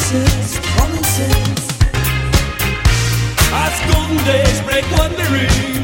Promises. As golden days break one the ring.